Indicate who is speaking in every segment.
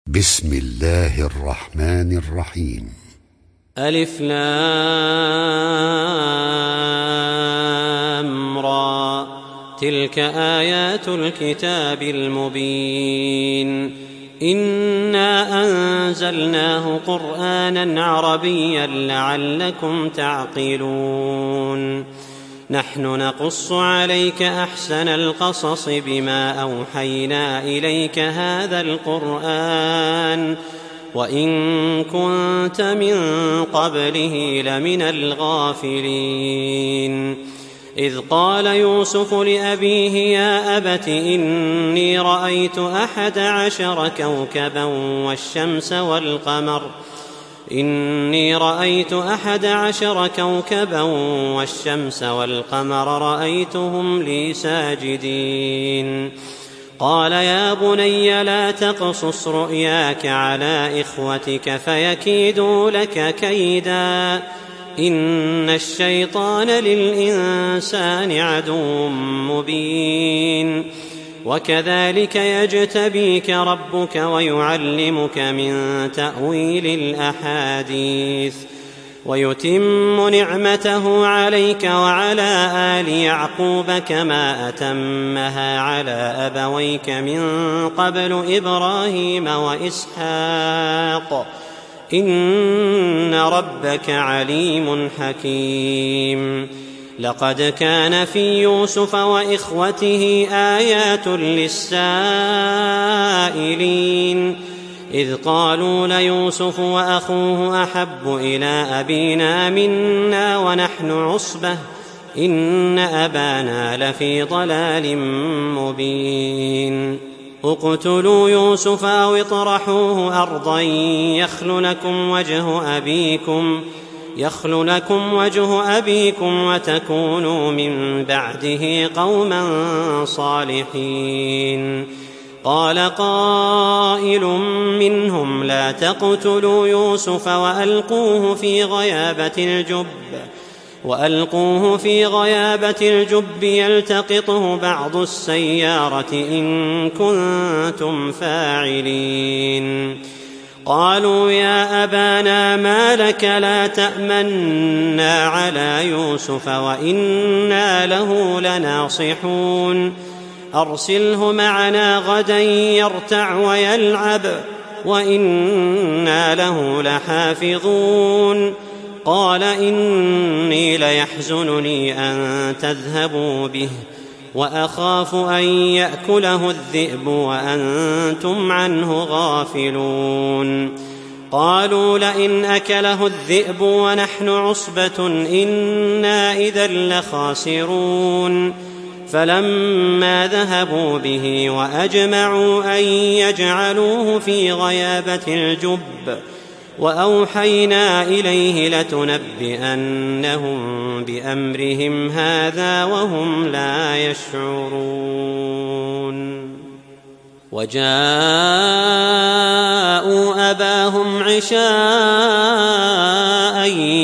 Speaker 1: بسم الله الرحمن الرحيم.
Speaker 2: ألف لام را، تلك آيات الكتاب المبين. إنا أنزلناه قرآنا عربيا لعلكم تعقلون. نحن نقص عليك أحسن القصص بما أوحينا إليك هذا القرآن وإن كنت من قبله لمن الغافلين. إذ قال يوسف لأبيه يا أبت إني رأيت 11 كوكبا والشمس والقمر رأيتهم لي ساجدين. قال يا بني لا تقصص رؤياك على إخوتك فيكيدوا لك كيدا إن الشيطان للإنسان عدو مبين. وكذلك يجتبيك ربك ويعلمك من تأويل الأحاديث ويتم نعمته عليك وعلى آل يعقوب كما أتمها على أبويك من قبل إبراهيم وإسحاق إن ربك عليم حكيم. لقد كان في يوسف وإخوته آيات للسائلين إذ قالوا ليوسف وأخوه أحب إلى أبينا منا ونحن عصبة إن أبانا لفي ضلال مبين. اقتلوا يوسف أو اطرحوه أرضا يخل لكم وجه أبيكم وتكونوا من بعده قوما صالحين. قال قائل منهم لا تقتلوا يوسف وألقوه في غيابة الجب يلتقطه بعض السيارة إن كنتم فاعلين. قالوا يا أبانا ما لك لا تأمنا على يوسف وإنا له لناصحون أرسله معنا غدا يرتع ويلعب وإنا له لحافظون. قال إني ليحزنني أن تذهبوا به وأخاف أن يأكله الذئب وأنتم عنه غافلون. قالوا لئن أكله الذئب ونحن عصبة إنا إذا لخاسرون. فلما ذهبوا به وأجمعوا أن يجعلوه في غيابة الجب وأوحينا إليه لتنبئنهم بأمرهم هذا وهم لا يشعرون. وجاءوا أباهم عشاء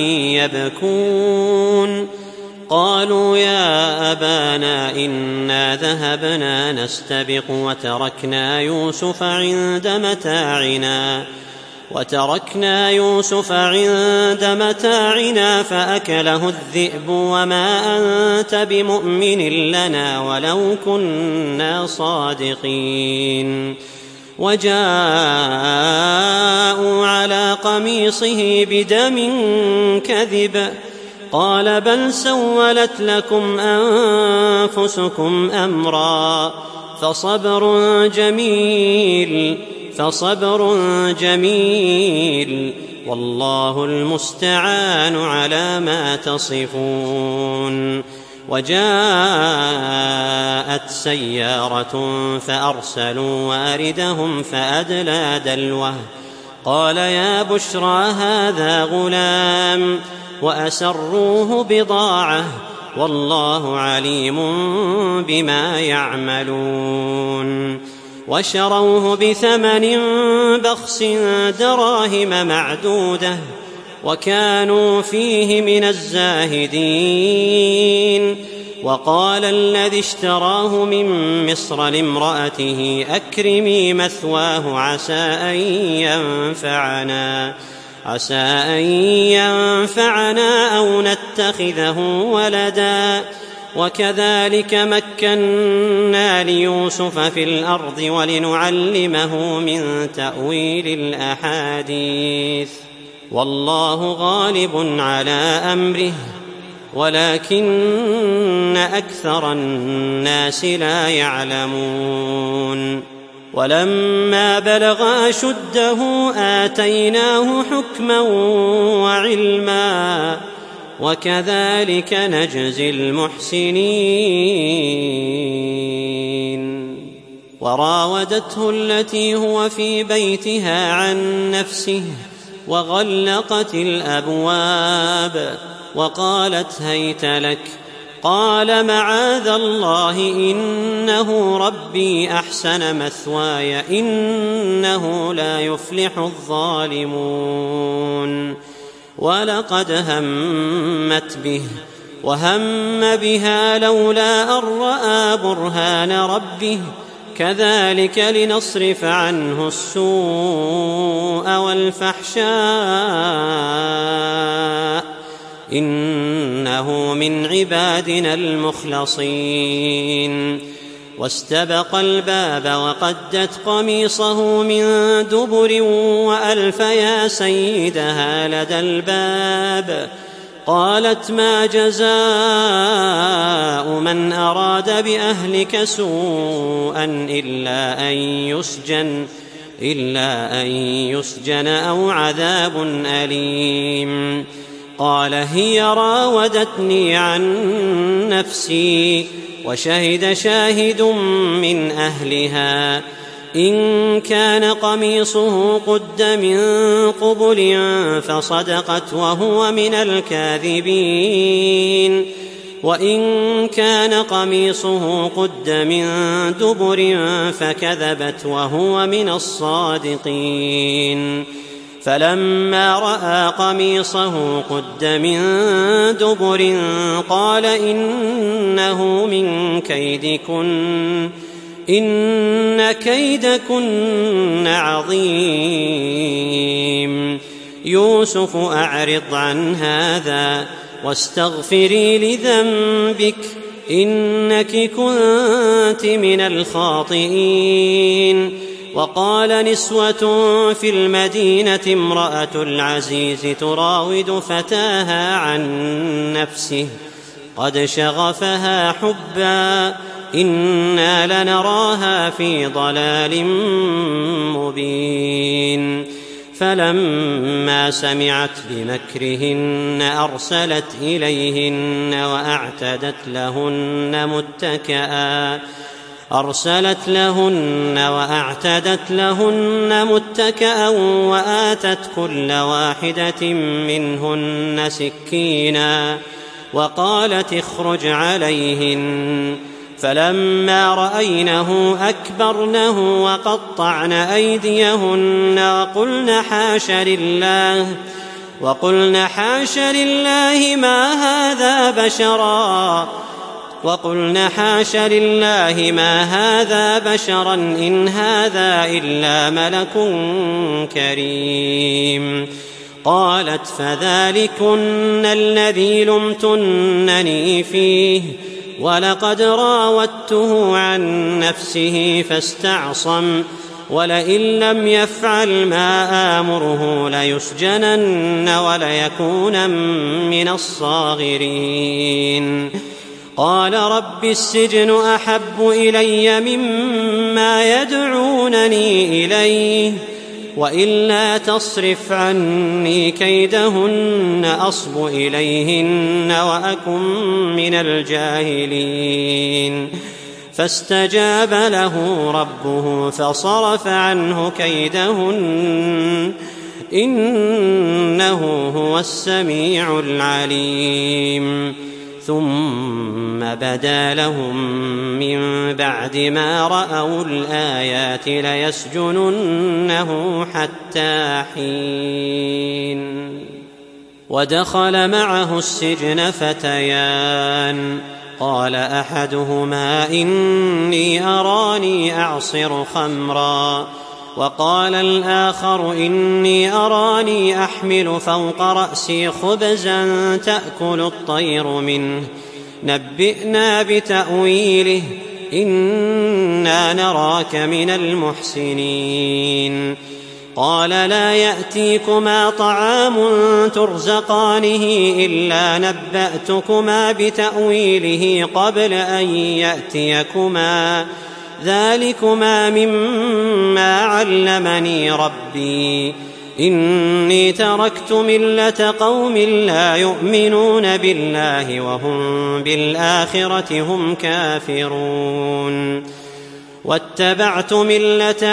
Speaker 2: يبكون. قالوا يا أبانا إنا ذهبنا نستبق وتركنا يوسف عند متاعنا فأكله الذئب وما أنت بمؤمن لنا ولو كنا صادقين. وجاءوا على قميصه بدم كذب قال بل سولت لكم أنفسكم أمرا فصبر جميل والله المستعان على ما تصفون. وجاءت سيارة فأرسلوا واردهم فأدلى دلوه قال يا بشرى هذا غلام وأسروه بضاعة والله عليم بما يعملون. وشروه بثمن بخس دراهم معدودة وكانوا فيه من الزاهدين. وقال الذي اشتراه من مصر لامرأته أكرمي مثواه عسى أن ينفعنا أو نتخذه ولدا. وكذلك مكنا ليوسف في الأرض ولنعلمه من تأويل الأحاديث، والله غالب على أمره ولكن أكثر الناس لا يعلمون. ولما بلغ أشده آتيناه حكما وعلما وكذلك نجزي المحسنين. وراودته التي هو في بيتها عن نفسه وغلقت الأبواب وقالت هيت لك، قال معاذ الله إنه ربي أحسن مثواي إنه لا يفلح الظالمون. ولقد همت به وهم بها لولا أن رأى برهان ربه كذلك لنصرف عنه السوء والفحشاء إنه من عبادنا المخلصين. واستبق الباب وقدت قميصه من دبر وألف يا سيدها لدى الباب. قالت ما جزاء من أراد بأهلك سوءا إلا أن يسجن أو عذاب أليم. قال هي راودتني عن نفسي وشهد شاهد من أهلها إن كان قميصه قد من قبل فصدقت وهو من الكاذبين وإن كان قميصه قد من دبر فكذبت وهو من الصادقين. فلما رأى قميصه قد من دبر قال إنه من كيدكن إن كيدكن عظيم. يوسف أعرض عن هذا واستغفري لذنبك إنك كنت من الخاطئين. وقال نسوة في المدينة امرأة العزيز تراود فتاها عن نفسه قد شغفها حبا إنا لنراها في ضلال مبين. فلما سمعت بمكرهن أرسلت إليهن وأعتدت لهن متكأ وآتت كل واحدة منهن سكينا وقالت اخرج عليهن. فلما رأينه أكبرنه وقطعن أيديهن وقلن حاش لله ما هذا بشرا إن هذا إلا ملك كريم. قالت فذلكن الذي لمتنني فيه ولقد راودته عن نفسه فاستعصم ولئن لم يفعل ما آمره ليسجنن وليكونن من الصاغرين. قال رب السجن أحب إلي مما يدعونني إليه وإلا تصرف عني كيدهن أصب إليهن وأكن من الجاهلين. فاستجاب له ربه فصرف عنه كيدهن إنه هو السميع العليم. ثم بدا لهم من بعد ما رأوا الآيات ليسجننه حتى حين. ودخل معه السجن فتيان قال أحدهما إني أراني أعصر خمرا، وقال الآخر إني أراني أحمل فوق رأسي خبزا تأكل الطير منه، نبئنا بتأويله إنا نراك من المحسنين. قال لا يأتيكما طعام ترزقانه إلا نبأتكما بتأويله قبل أن يأتيكما، ذلكما مما علمني ربي، إني تركت ملة قوم لا يؤمنون بالله وهم بالآخرة هم كافرون، واتبعت ملة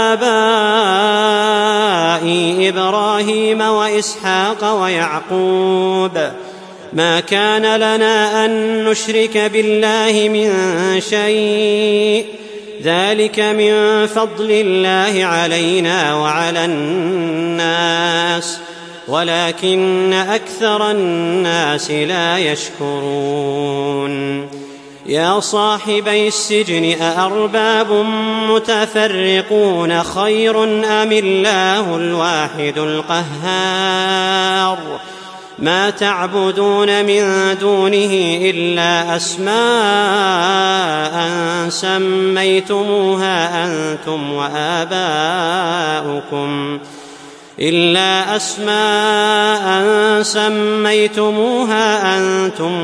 Speaker 2: آبائي إبراهيم وإسحاق ويعقوب، ما كان لنا أن نشرك بالله من شيء، ذلك من فضل الله علينا وعلى الناس ولكن أكثر الناس لا يشكرون. يا صاحبي السجن أأرباب متفرقون خير أم الله الواحد القهار؟ ما تعبدون من دونه إلا أسماء سميتموها أنتم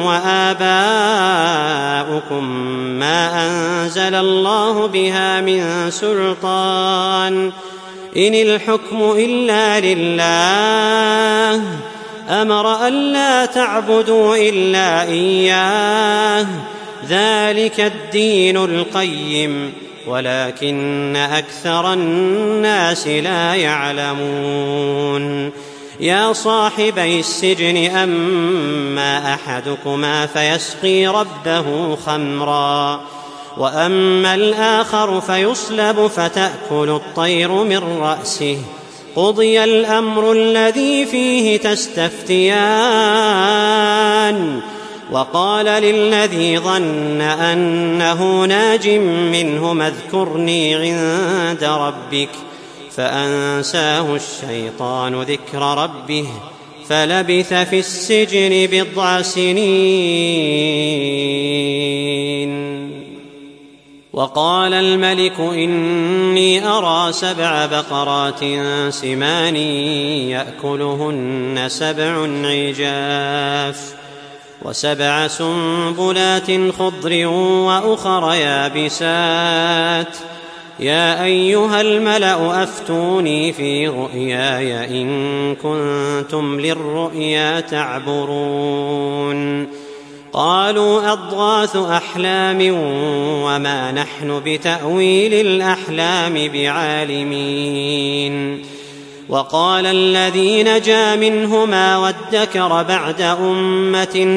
Speaker 2: وآباؤكم ما أنزل الله بها من سلطان، إن الحكم إلا لله، أمر ألا تعبدوا إلا إياه، ذلك الدين القيم ولكن أكثر الناس لا يعلمون. يا صاحبي السجن أما أحدكما فيسقي ربه خمرا، وأما الآخر فيصلب فتأكل الطير من رأسه، قضي الأمر الذي فيه تستفتيان. وقال للذي ظن أنه ناج منهما اذكرني عند ربك، فأنساه الشيطان ذكر ربه فلبث في السجن 9 سنين. وقال الملك إني أرى 7 بقرات سمان يأكلهن 7 عجاف و7 سنبلات خضر وأخر يابسات، يا أيها الملأ أفتوني في رؤياي إن كنتم للرؤيا تعبرون. قالوا أضغاث أحلام وما نحن بتأويل الأحلام بعالمين. وقال الذي نجا منهما وادكر بعد أمة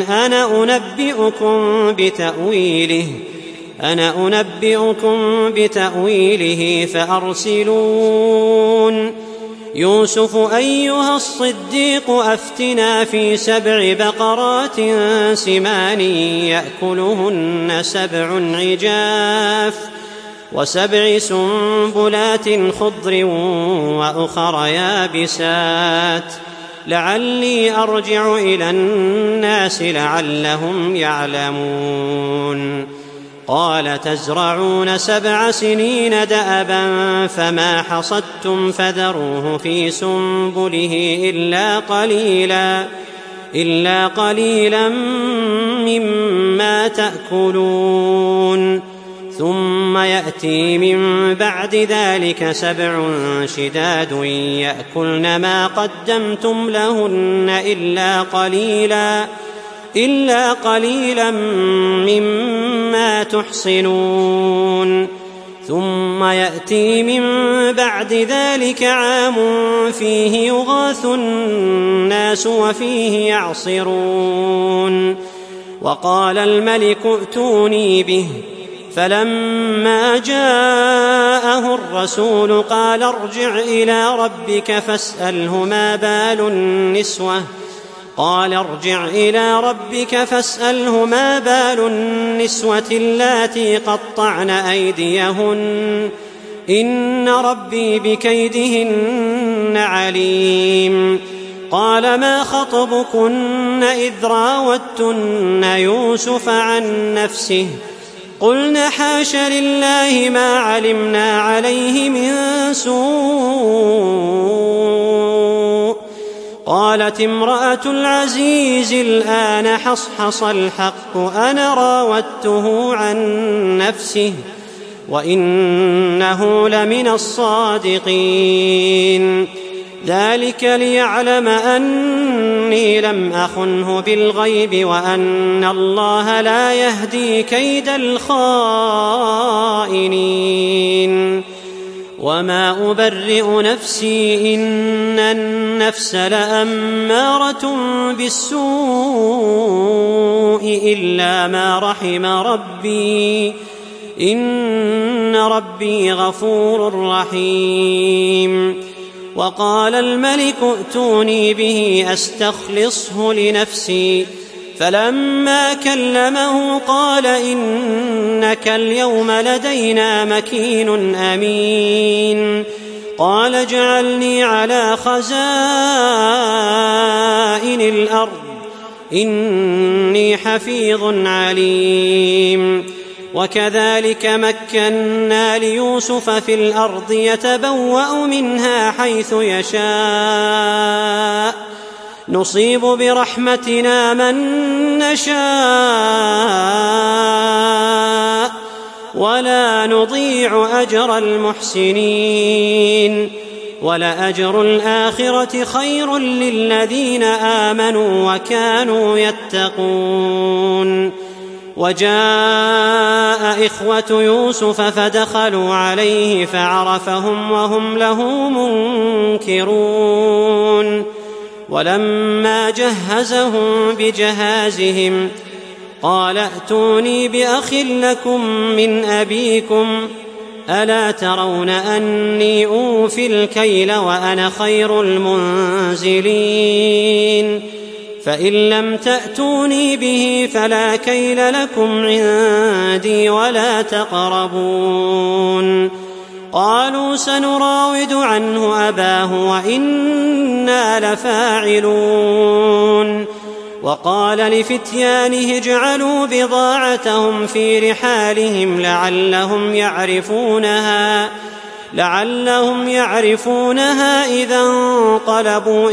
Speaker 2: أنا أنبئكم بتأويله فأرسلون. يوسف أيها الصديق أفتنا في 7 بقرات سمان يأكلهن 7 عجاف و7 سنبلات خضر وأخر يابسات، لعلي أرجع إلى الناس لعلهم يعلمون. قال تزرعون 7 سنين دأبا فما حصدتم فذروه في سنبله إلا قليلا مما تأكلون. ثم يأتي من بعد ذلك 7 شداد يأكلن ما قدمتم لهن إلا قليلا مما تحصنون. ثم يأتي من بعد ذلك عام فيه يغاث الناس وفيه يعصرون. وقال الملك ائتوني به، فلما جاءه الرسول قال ارجع إلى ربك فاسأله ما بال النسوة قال ارجع إلى ربك فاسأله ما بال النسوة اللاتي قطعن أيديهن إن ربي بكيدهن عليم. قال ما خطبكن إذ راوتن يوسف عن نفسه قلن حاش لله ما علمنا عليه من سوء. قالت امرأة العزيز الآن حصحص الحق أنا راودته عن نفسه وإنه لمن الصادقين. ذلك ليعلم أني لم أخنه بالغيب وأن الله لا يهدي كيد الخائنين. وما أبرئ نفسي إن النفس لأمارة بالسوء إلا ما رحم ربي إن ربي غفور رحيم. وقال الملك ائتوني به أستخلصه لنفسي فلما كلمه قال إنك اليوم لدينا مكين أمين. قال اجعلني على خزائن الأرض إني حفيظ عليم. وكذلك مكنا ليوسف في الأرض يتبوأ منها حيث يشاء نصيب برحمتنا من نشاء ولا نضيع أجر المحسنين. ولأجر الآخرة خير للذين آمنوا وكانوا يتقون. وجاء إخوة يوسف فدخلوا عليه فعرفهم وهم له منكرون. ولما جهزهم بجهازهم قال ائتوني بأخ لكم من أبيكم ألا ترون أني أوفي الكيل وأنا خير المنزلين. فإن لم تأتوني به فلا كيل لكم عندي ولا تقربون. قالوا سنراود عنه أباه وإنا لفاعلون. وقال لفتيانه اجعلوا بضاعتهم في رحالهم لعلهم يعرفونها إذا انقلبوا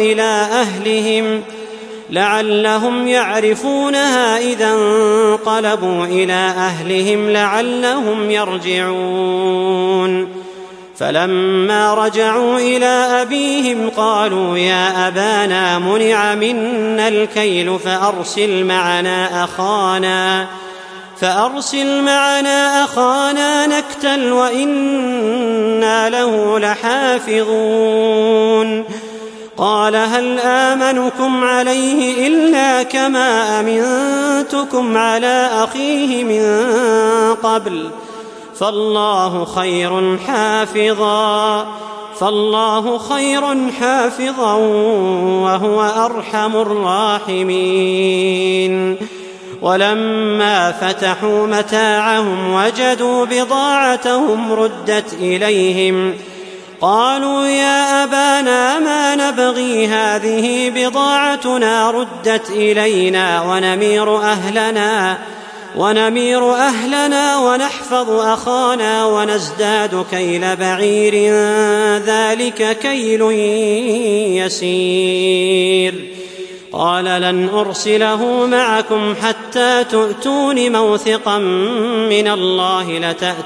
Speaker 2: إلى أهلهم لعلهم يرجعون. فلما رجعوا إلى أبيهم قالوا يا أبانا منع منا الكيل فأرسل معنا أخانا نكتل وإنا له لحافظون. قال هل آمنكم عليه إلا كما أمنتكم على أخيه من قبل فالله خير حافظا وهو أرحم الراحمين. ولما فتحوا متاعهم وجدوا بضاعتهم ردت إليهم قالوا يا أبانا ما نبغي هذه بضاعتنا ردت إلينا ونمير أهلنا ونحفظ أخانا ونزداد كيل بعير ذلك كيل يسير. قال لن أرسله معكم حتى تؤتون موثقا من الله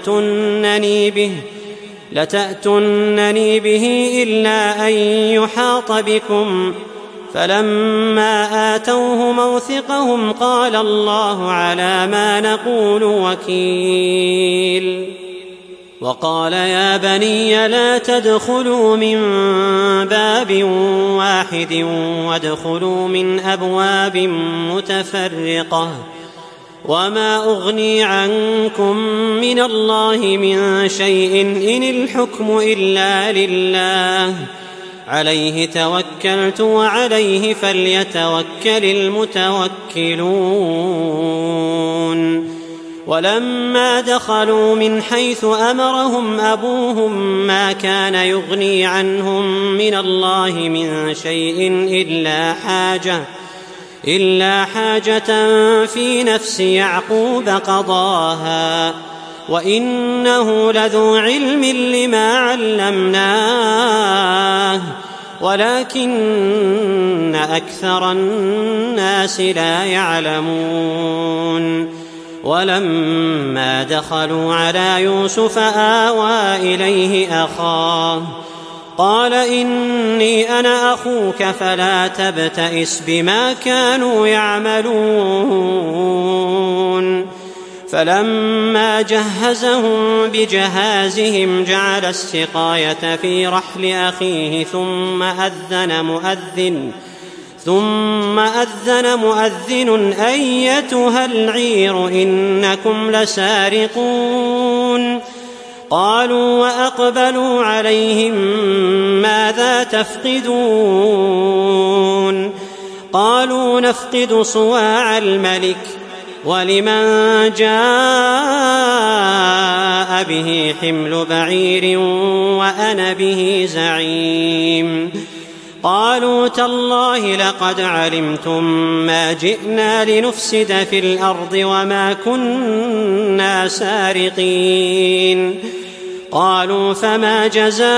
Speaker 2: لتأتونني به إلا أن يحاط بكم. فلما آتوه موثقهم قال الله على ما نقول وكيل. وقال يا بني لا تدخلوا من باب واحد وادخلوا من أبواب متفرقة وما أغني عنكم من الله من شيء إن الحكم إلا لله عليه توكلت وعليه فليتوكل المتوكلون. ولما دخلوا من حيث أمرهم أبوهم ما كان يغني عنهم من الله من شيء إلا حاجة في نفس يعقوب قضاها، وإنه لذو علم لما علمناه ولكن أكثر الناس لا يعلمون. ولما دخلوا على يوسف آوى إليه أخاه قال إني أنا أخوك فلا تبتئس بما كانوا يعملون. فلما جهزهم بجهازهم جعل السقاية في رحل أخيه ثم أذن مؤذن أيتها العير إنكم لسارقون. قالوا وأقبلوا عليهم ماذا تفقدون؟ قالوا نفقد صواع الملك ولمن جاء به حمل بعير وأنا به زعيم. قالوا تالله لقد علمتم ما جئنا لنفسد في الأرض وما كنا سارقين. قالوا فما جزاؤه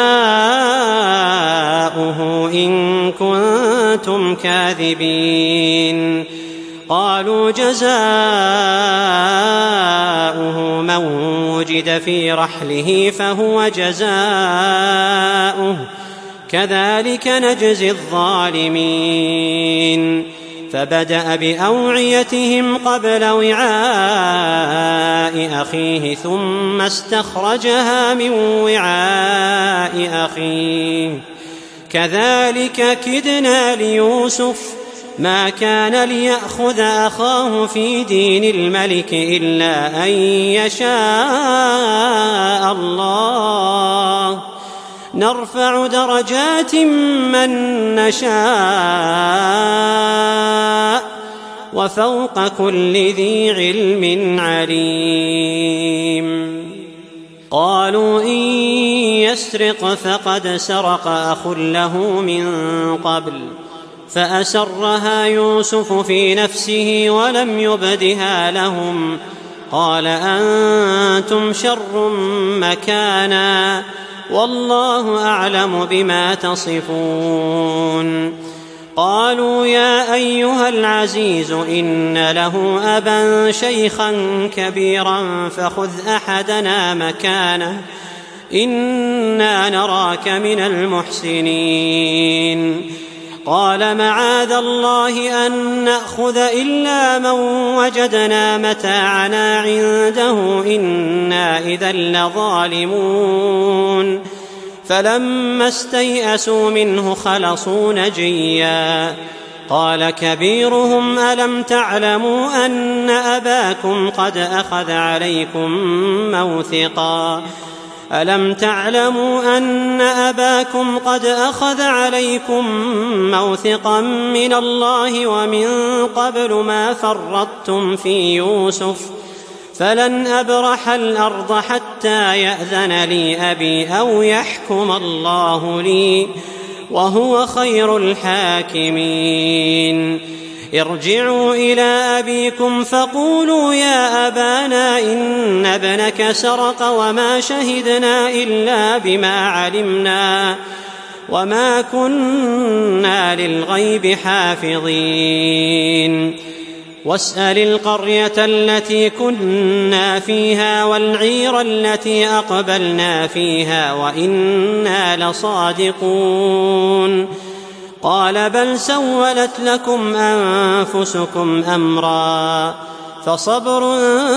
Speaker 2: إن كنتم كاذبين؟ قالوا جزاؤه من وجد في رحله فهو جزاؤه كذلك نجزي الظالمين. فبدأ بأوعيتهم قبل وعاء أخيه ثم استخرجها من وعاء أخيه كذلك كدنا ليوسف ما كان ليأخذ أخاه في دين الملك إلا أن يشاء الله نرفع درجات من نشاء وفوق كل ذي علم عليم. قالوا إن يسرق فقد سرق أخ له من قبل فأسرها يوسف في نفسه ولم يبدها لهم. قال أنتم شر مكانا والله أعلم بما تصفون. قالوا يا أيها العزيز إن له أبا شيخا كبيرا فخذ أحدنا مكانه إنا نراك من المحسنين. قال معاذ الله أن نأخذ إلا من وجدنا متاعنا عنده إنا إذا لظالمون. فلما استيئسوا منه خلصوا نجيا. قال كبيرهم ألم تعلموا أن أباكم قد أخذ عليكم موثقا من الله ومن قبل ما فرطتم في يوسف فلن أبرح الأرض حتى يأذن لي أبي أو يحكم الله لي وهو خير الحاكمين. ارجعوا إلى أبيكم فقولوا يا أبانا إن ابنك سرق وما شهدنا إلا بما علمنا وما كنا للغيب حافظين. واسأل القرية التي كنا فيها والعير التي أقبلنا فيها وإنا لصادقون. قال بل سولت لكم أنفسكم أمرا فصبر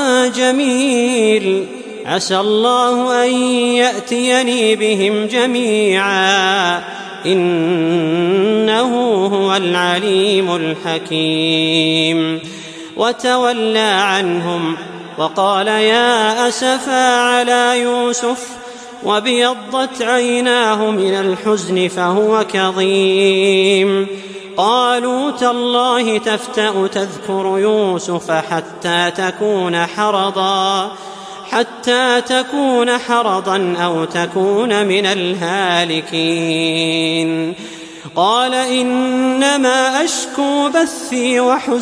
Speaker 2: جميل عسى الله أن يأتيني بهم جميعا إنه هو العليم الحكيم. وتولى عنهم وقال يا أسفا على يوسف وابيضت عيناه من الحزن فهو كظيم. قالوا تالله تفتأ تذكر يوسف حتى تكون حرضا أو تكون من الهالكين. قال إنما أشكو بثي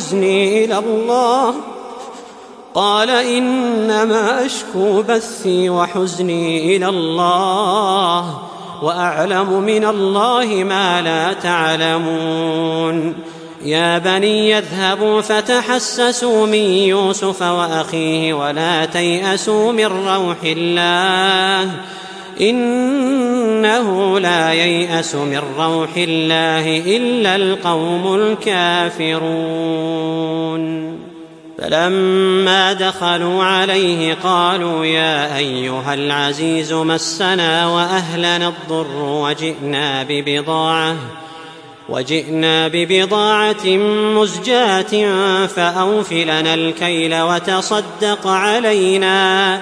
Speaker 2: وحزني إلى الله وأعلم من الله ما لا تعلمون. يا بني اذهبوا فتحسسوا من يوسف وأخيه ولا تيأسوا من روح الله إنه لا ييأس من روح الله إلا القوم الكافرون. فلما دخلوا عليه قالوا يا أيها العزيز مسنا وأهلنا الضر وجئنا ببضاعة مزجاة فأوف لنا الكيل وتصدق علينا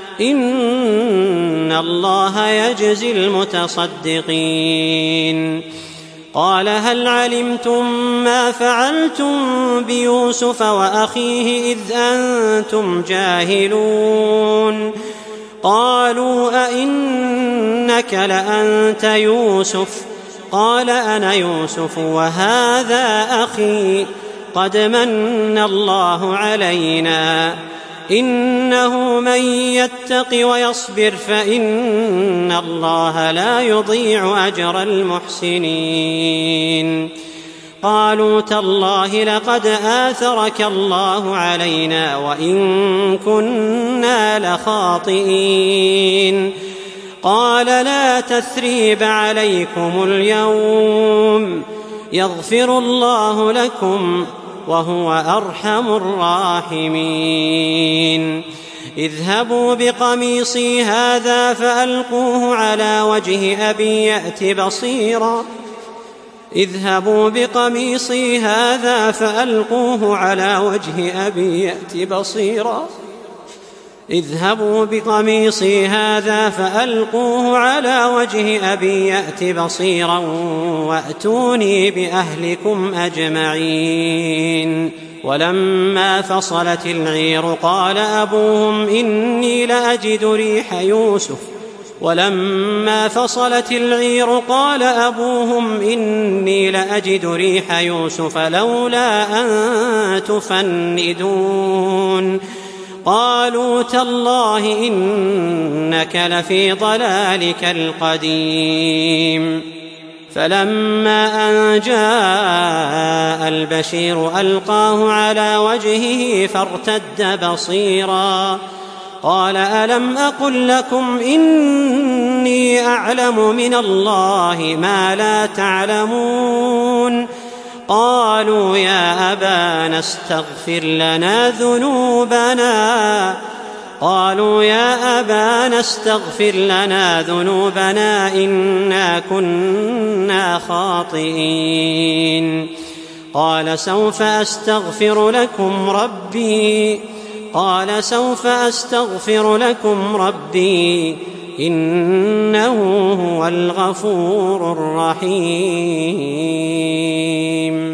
Speaker 2: إن الله يجزي المتصدقين. قال هل علمتم ما فعلتم بيوسف وأخيه إذ أنتم جاهلون؟ قالوا أئنك لأنت يوسف؟ قال أنا يوسف وهذا أخي قد من الله علينا إنه من يتق ويصبر فإن الله لا يضيع أجر المحسنين. قالوا تالله لقد آثرك الله علينا وإن كنا لخاطئين. قال لا تثريب عليكم اليوم يغفر الله لكم وهو أرحم الراحمين. اذهبوا بقميصي هذا فألقوه على وجه أبي يأت بصيرا وأتوني بأهلكم أجمعين. ولما فصلت العير قال أبوهم إني لأجد ريح يوسف لولا أن تفندون. قالوا تالله إنك لفي ضلالك القديم. فلما أن جاء البشير ألقاه على وجهه فارتد بصيرا. قال ألم أقل لكم إني أعلم من الله ما لا تعلمون؟ قالوا يا أبانا استغفر لنا ذنوبنا إنا كنا خاطئين. قال سوف أستغفر لكم ربي إنه هو الغفور الرحيم.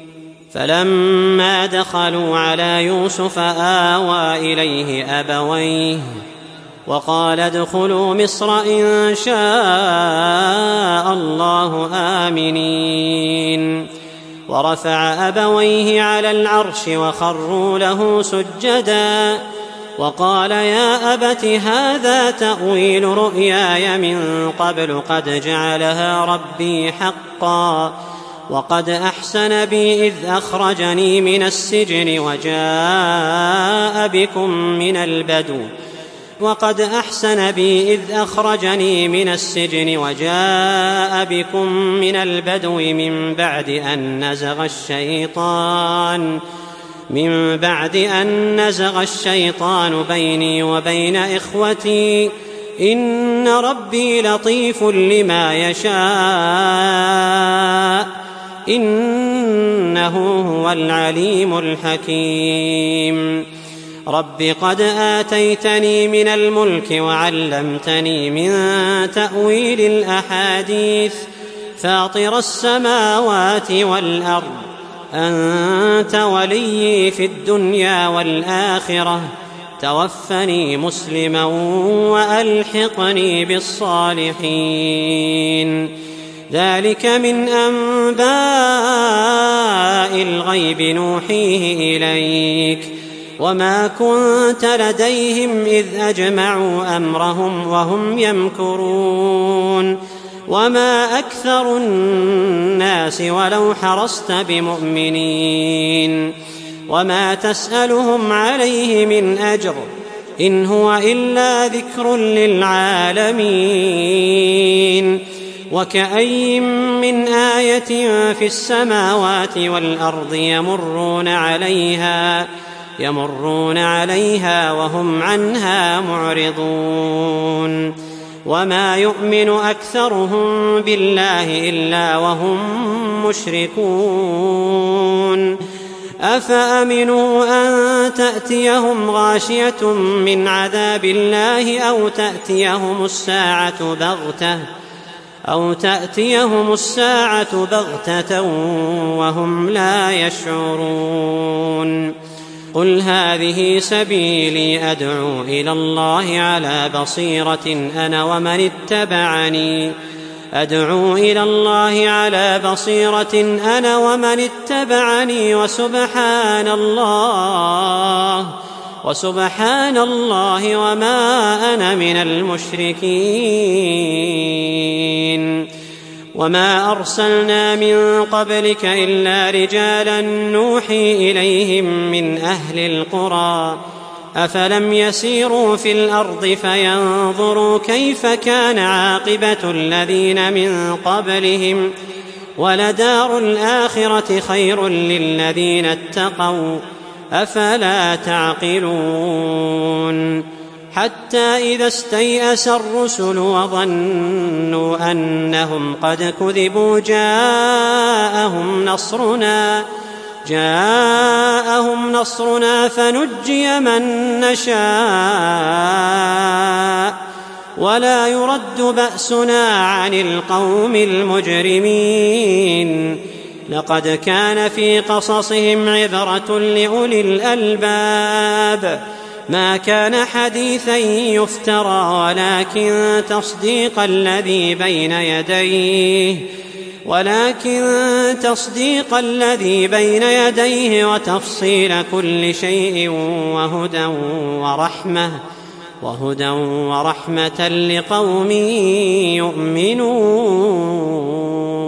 Speaker 2: فلما دخلوا على يوسف آوى إليه أبويه وقال ادخلوا مصر إن شاء الله آمنين. ورفع أبويه على العرش وخروا له سجدا وقال يا أبت هذا تأويل رؤياي من قبل قد جعلها ربي حقا وقد أحسن بي إذ أخرجني من السجن وجاء بكم من البدو من بعد أن نزغ الشيطان بيني وبين إخوتي إن ربي لطيف لما يشاء إنه هو العليم الحكيم. رب قد آتيتني من الملك وعلمتني من تأويل الأحاديث فاطر السماوات والأرض أنت وليي في الدنيا والآخرة توفني مسلما وألحقني بالصالحين ذلك من أنباء الغيب نوحيه إليك وما كنت لديهم إذ أجمعوا أمرهم وهم يمكرون وما أكثر الناس ولو حرصت بمؤمنين وما تسألهم عليه من أجر إن هو إلا ذكر للعالمين وكأي من آية في السماوات والأرض يمرون عليها وهم عنها معرضون وما يؤمن أكثرهم بالله إلا وهم مشركون أفأمنوا أن تأتيهم غاشية من عذاب الله أو تأتيهم الساعة بغتة وهم لا يشعرون قل هذه سبيلي أدعو إلى الله على بصيرة أنا ومن اتبعني وسبحان الله وما أنا من المشركين وما أرسلنا من قبلك إلا رجالا نوحي إليهم من أهل القرى أفلم يسيروا في الأرض فينظروا كيف كان عاقبة الذين من قبلهم ولدار الآخرة خير للذين اتقوا أفلا تعقلون حتى إذا استيأس الرسل وظنوا أنهم قد كذبوا جاءهم نصرنا فنجي من نشاء ولا يرد بأسنا عن القوم المجرمين لقد كان في قصصهم عبرة لأولي الألباب ما كان حديثا يفترى ولكن تصديق الذي بين يديه وتفصيل كل شيء وهدى ورحمة لقوم يؤمنون.